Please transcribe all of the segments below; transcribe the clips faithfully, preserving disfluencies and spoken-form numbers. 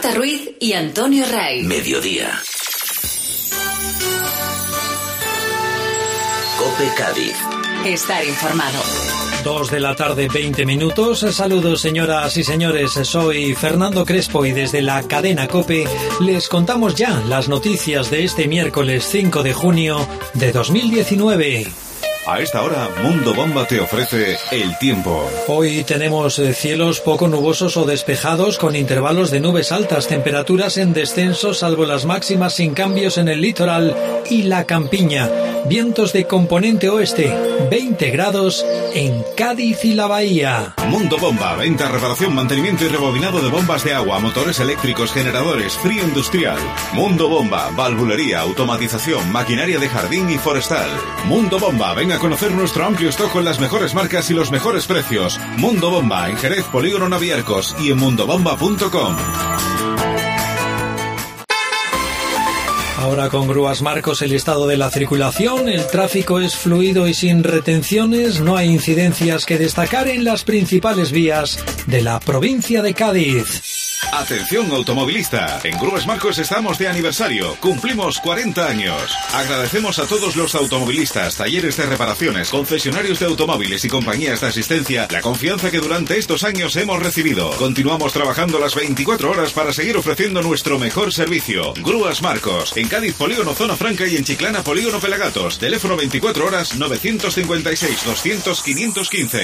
Ruiz y Antonio Ray. Mediodía. COPE Cádiz. Estar informado. Dos de la tarde, veinte minutos. Saludos, señoras y señores. Soy Fernando Crespo y desde la cadena COPE les contamos ya las noticias de este miércoles cinco de junio de dos mil diecinueve. A esta hora, Mundo Bomba te ofrece el tiempo. Hoy tenemos cielos poco nubosos o despejados con intervalos de nubes altas, temperaturas en descenso salvo las máximas sin cambios en el litoral y la campiña. Vientos de componente oeste, veinte grados en Cádiz y la Bahía. Mundo Bomba, venta, reparación, mantenimiento y rebobinado de bombas de agua, motores eléctricos, generadores, frío industrial. Mundo Bomba, valvulería, automatización, maquinaria de jardín y forestal. Mundo Bomba, ven a conocer nuestro amplio stock con las mejores marcas y los mejores precios. Mundo Bomba, en Jerez, Polígono Naviercos y en mundobomba punto com. Ahora con Grúas Marcos el estado de la circulación, el tráfico es fluido y sin retenciones, no hay incidencias que destacar en las principales vías de la provincia de Cádiz. Atención automovilista, en Grúas Marcos estamos de aniversario, cumplimos cuarenta años. Agradecemos a todos los automovilistas, talleres de reparaciones, concesionarios de automóviles y compañías de asistencia la confianza que durante estos años hemos recibido. Continuamos trabajando las veinticuatro horas para seguir ofreciendo nuestro mejor servicio. Grúas Marcos, en Cádiz Polígono Zona Franca y en Chiclana Polígono Pelagatos. Teléfono veinticuatro horas novecientos cincuenta y seis doscientos quinientos quince.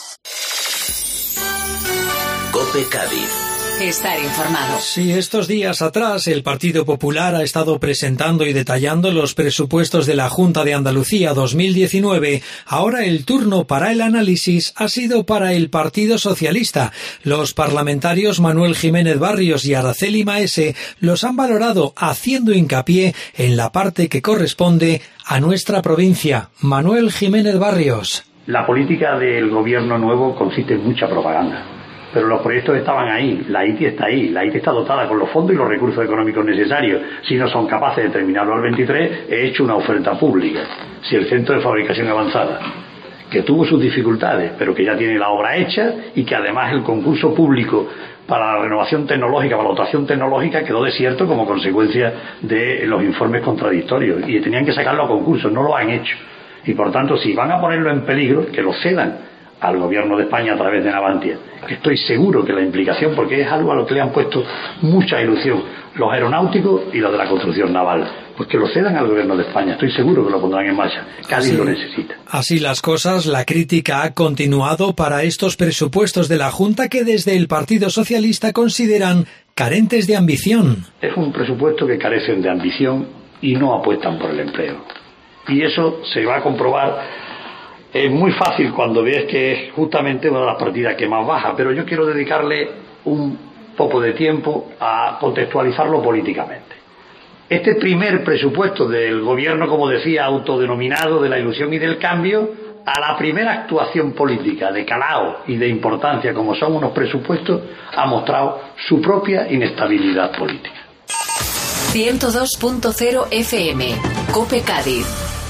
COPE Cádiz. Estar informado. Sí, estos días atrás el Partido Popular ha estado presentando y detallando los presupuestos de la Junta de Andalucía dos mil diecinueve. Ahora el turno para el análisis ha sido para el Partido Socialista. Los parlamentarios Manuel Jiménez Barrios y Araceli Maese los han valorado haciendo hincapié en la parte que corresponde a nuestra provincia. Manuel Jiménez Barrios. La política del gobierno nuevo consiste en mucha propaganda. Pero los proyectos estaban ahí, la I T I está ahí, la I T I está dotada con los fondos y los recursos económicos necesarios. Si no son capaces de terminarlo al veintitrés, he hecho una oferta pública. Si el Centro de Fabricación Avanzada, que tuvo sus dificultades, pero que ya tiene la obra hecha y que además el concurso público para la renovación tecnológica, para la dotación tecnológica, quedó desierto como consecuencia de los informes contradictorios y tenían que sacarlo a concurso, no lo han hecho. Y por tanto, si van a ponerlo en peligro, que lo cedan al gobierno de España a través de Navantia, que estoy seguro que la implicación, porque es algo a lo que le han puesto mucha ilusión los aeronáuticos y los de la construcción naval, pues que lo cedan al gobierno de España, estoy seguro que lo pondrán en marcha. Cádiz lo necesita. Así las cosas, la crítica ha continuado para estos presupuestos de la Junta que desde el Partido Socialista consideran carentes de ambición. Es un presupuesto que carecen de ambición y no apuestan por el empleo. Y eso se va a comprobar. Es muy fácil cuando ves que es justamente una de las partidas que más baja, pero yo quiero dedicarle un poco de tiempo a contextualizarlo políticamente. Este primer presupuesto del gobierno, como decía, autodenominado de la ilusión y del cambio, a la primera actuación política de calado y de importancia como son unos presupuestos, ha mostrado su propia inestabilidad política. ciento dos punto cero F M, COPE Cádiz.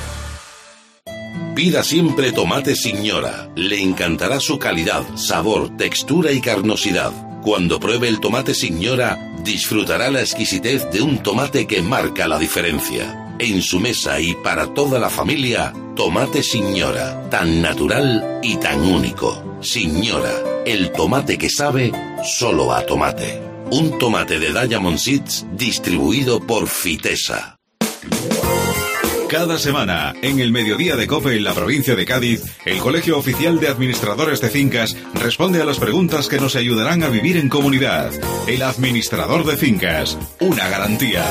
Pida siempre tomate Signora. Le encantará su calidad, sabor, textura y carnosidad. Cuando pruebe el tomate Signora, disfrutará la exquisitez de un tomate que marca la diferencia. En su mesa y para toda la familia, tomate Signora. Tan natural y tan único. Signora, el tomate que sabe solo a tomate. Un tomate de Diamond Seeds distribuido por Fitesa. Cada semana, en el mediodía de COPE en la provincia de Cádiz, el Colegio Oficial de Administradores de Fincas responde a las preguntas que nos ayudarán a vivir en comunidad. El administrador de fincas, una garantía.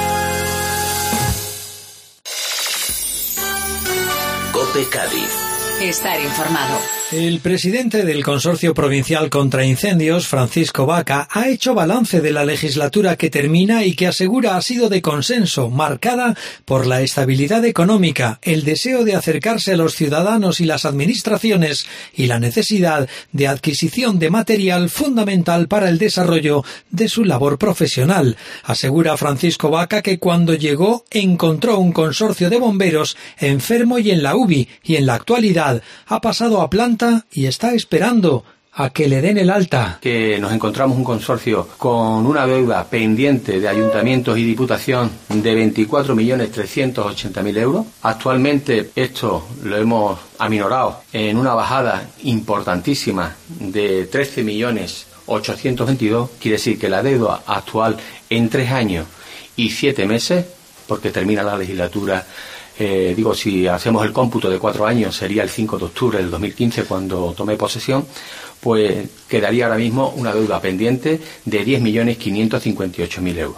COPE Cádiz. Estar informado. El presidente del Consorcio Provincial contra Incendios, Francisco Vaca, ha hecho balance de la legislatura que termina y que asegura ha sido de consenso, marcada por la estabilidad económica, el deseo de acercarse a los ciudadanos y las administraciones y la necesidad de adquisición de material fundamental para el desarrollo de su labor profesional. Asegura Francisco Vaca que cuando llegó encontró un consorcio de bomberos enfermo y en la U B I y en la actualidad ha pasado a planta y está esperando a que le den el alta. Que nos encontramos un consorcio con una deuda pendiente de ayuntamientos y diputación de veinticuatro millones trescientos ochenta mil euros. Actualmente esto lo hemos aminorado en una bajada importantísima de trece millones ochocientos veintidós. Quiere decir que la deuda actual en tres años y siete meses, porque termina la legislatura, eh, digo, si hacemos el cómputo de cuatro años, sería el cinco de octubre del dos mil quince cuando tomé posesión, pues quedaría ahora mismo una deuda pendiente de diez millones quinientos cincuenta y ocho mil euros.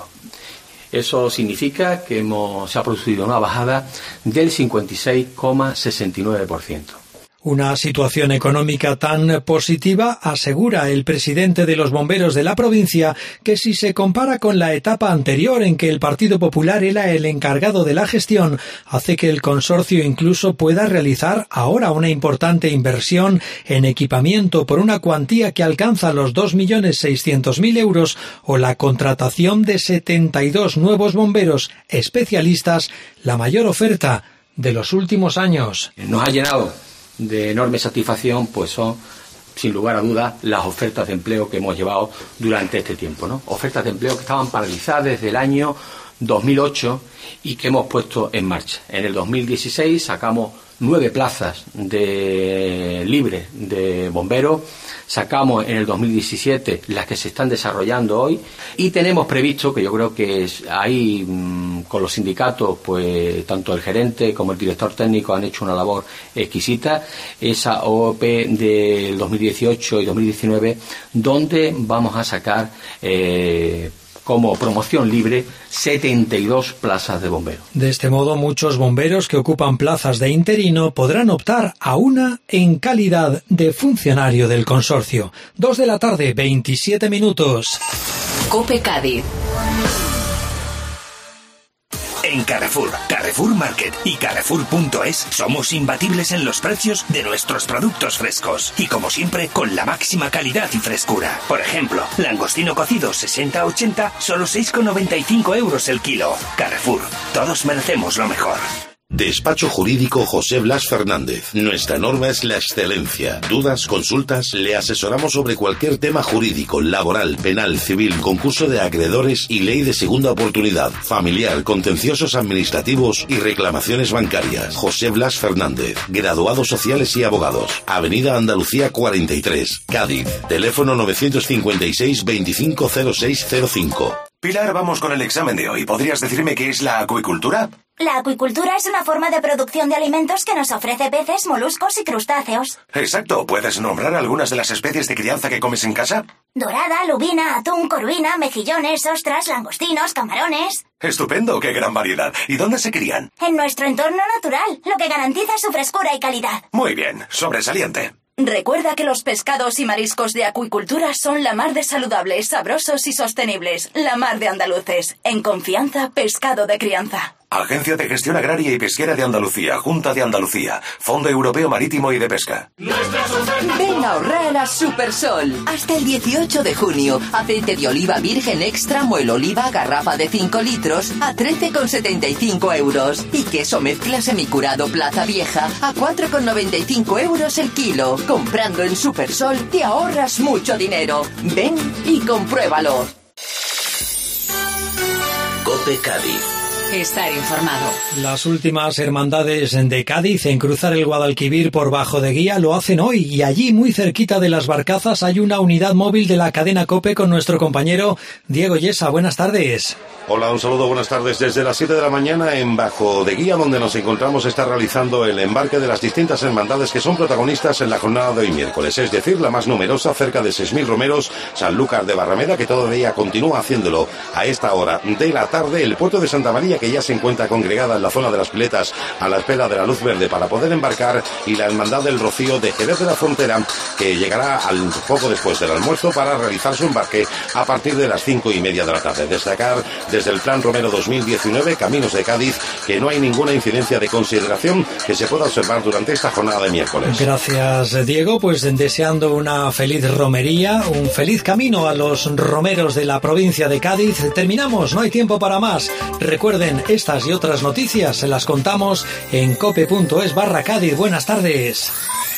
Eso significa que hemos, se ha producido una bajada del cincuenta y seis coma sesenta y nueve por ciento. Una situación económica tan positiva, asegura el presidente de los bomberos de la provincia, que si se compara con la etapa anterior en que el Partido Popular era el encargado de la gestión, hace que el consorcio incluso pueda realizar ahora una importante inversión en equipamiento por una cuantía que alcanza los dos millones seiscientos mil euros o la contratación de setenta y dos nuevos bomberos especialistas, la mayor oferta de los últimos años. Nos ha llenado de enorme satisfacción, pues son, sin lugar a dudas, las ofertas de empleo que hemos llevado durante este tiempo, ¿no? Ofertas de empleo que estaban paralizadas desde el año dos mil ocho y que hemos puesto en marcha. En el dos mil dieciséis sacamos nueve plazas de libres de bomberos, sacamos en el dos mil diecisiete las que se están desarrollando hoy y tenemos previsto, que yo creo que es ahí mmm, con los sindicatos, pues tanto el gerente como el director técnico han hecho una labor exquisita, esa O O P del dos mil dieciocho y dos mil diecinueve, donde vamos a sacar eh, como promoción libre setenta y dos plazas de bomberos. De este modo, muchos bomberos que ocupan plazas de interino podrán optar a una en calidad de funcionario del consorcio. Dos de la tarde, veintisiete minutos. COPE Cádiz. En Carrefour, Carrefour Market y Carrefour punto es somos imbatibles en los precios de nuestros productos frescos y como siempre con la máxima calidad y frescura. Por ejemplo, langostino cocido sesenta a ochenta, solo seis con noventa y cinco euros el kilo. Carrefour, todos merecemos lo mejor. Despacho Jurídico José Blas Fernández. Nuestra norma es la excelencia. Dudas, consultas, le asesoramos sobre cualquier tema jurídico, laboral, penal, civil, concurso de acreedores y ley de segunda oportunidad, familiar, contenciosos administrativos y reclamaciones bancarias. José Blas Fernández, graduados sociales y abogados. Avenida Andalucía cuarenta y tres, Cádiz. Teléfono novecientos cincuenta y seis veinticinco cero seis cero cinco. Pilar, vamos con el examen de hoy. ¿Podrías decirme qué es la acuicultura? La acuicultura es una forma de producción de alimentos que nos ofrece peces, moluscos y crustáceos. Exacto. ¿Puedes nombrar algunas de las especies de crianza que comes en casa? Dorada, lubina, atún, corvina, mejillones, ostras, langostinos, camarones. Estupendo, qué gran variedad. ¿Y dónde se crían? En nuestro entorno natural, lo que garantiza su frescura y calidad. Muy bien, sobresaliente. Recuerda que los pescados y mariscos de acuicultura son la mar de saludables, sabrosos y sostenibles. La mar de andaluces. En confianza, pescado de crianza. Agencia de Gestión Agraria y Pesquera de Andalucía, Junta de Andalucía, Fondo Europeo Marítimo y de Pesca. Ven a ahorrar a Supersol. Hasta el dieciocho de junio, aceite de oliva virgen extra muelo oliva garrafa de cinco litros a trece con setenta y cinco euros. Y queso mezcla semicurado Plaza Vieja a cuatro con noventa y cinco euros el kilo. Comprando en Supersol te ahorras mucho dinero. Ven y compruébalo. COPE Cádiz. Estar informado. Las últimas hermandades de Cádiz en cruzar el Guadalquivir por Bajo de Guía lo hacen hoy y allí muy cerquita de Las Barcazas hay una unidad móvil de la cadena COPE con nuestro compañero Diego Yesa. Buenas tardes. Hola, un saludo, buenas tardes. Desde las siete de la mañana en Bajo de Guía, donde nos encontramos, está realizando el embarque de las distintas hermandades que son protagonistas en la jornada de hoy miércoles, es decir, la más numerosa, cerca de seis mil romeros, Sanlúcar de Barrameda, que todavía continúa haciéndolo a esta hora de la tarde, el puerto de Santa María, que ya se encuentra congregada en la zona de las piletas a la espera de la luz verde para poder embarcar, y la Hermandad del Rocío de Jerez de la Frontera, que llegará al poco después del almuerzo para realizar su embarque a partir de las cinco y media de la tarde. Destacar desde el Plan Romero dos mil diecinueve, Caminos de Cádiz, que no hay ninguna incidencia de consideración que se pueda observar durante esta jornada de miércoles. Gracias, Diego, pues deseando una feliz romería, un feliz camino a los romeros de la provincia de Cádiz. Terminamos, no hay tiempo para más. Recuerden, estas y otras noticias se las contamos en cope punto es barra Cádiz. Buenas tardes.